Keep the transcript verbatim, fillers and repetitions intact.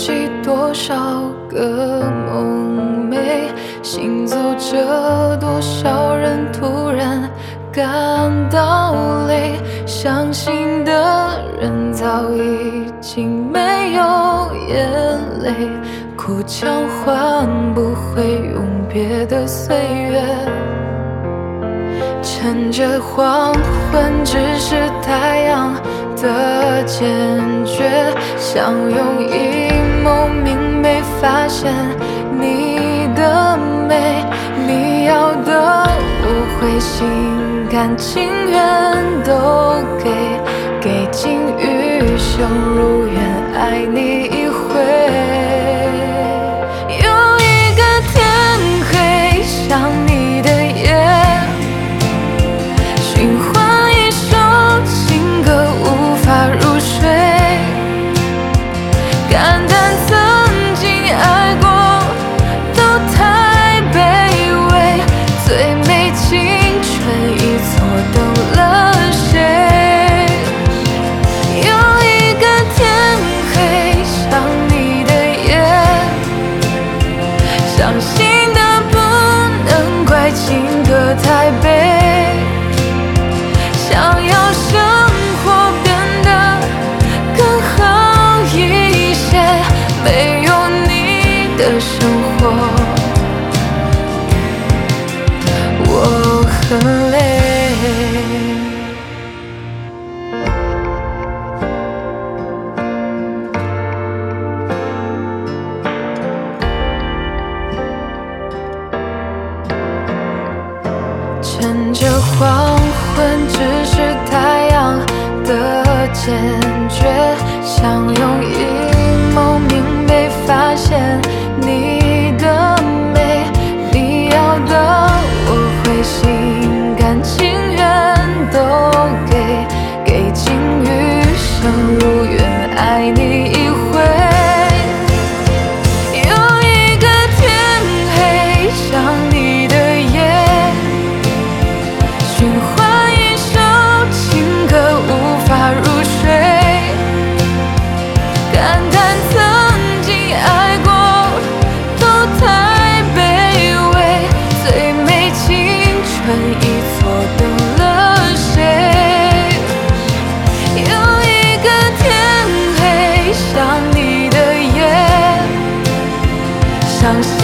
起多少个梦寐，行走着多少人突然感到累，相信的人早已经没有眼泪，哭腔换不回永别的岁月。趁着黄昏，只是太阳的坚决，想用一眸明媚发现你的美，你要的无悔心甘情愿都给，给尽余生如愿爱你一回。有一个天黑，想你的夜，循环一首情歌无法入睡，感叹曾经爱过都太卑微，最美青春已错等了谁？有一个天黑，想你的夜，伤心的不能怪情歌太悲，想要生活变得更好一些，没有你的生活我很累。趁着黄昏，只是太阳的坚决，想用一眸明媚发现你的美，你要的我会心甘情愿都给，给尽余生如愿爱你一回。有一个天黑，想你的夜，循环一首情歌无法入睡，感叹曾经爱过都太卑微，最美青春已错等了谁？有一个天黑，想你的夜，伤心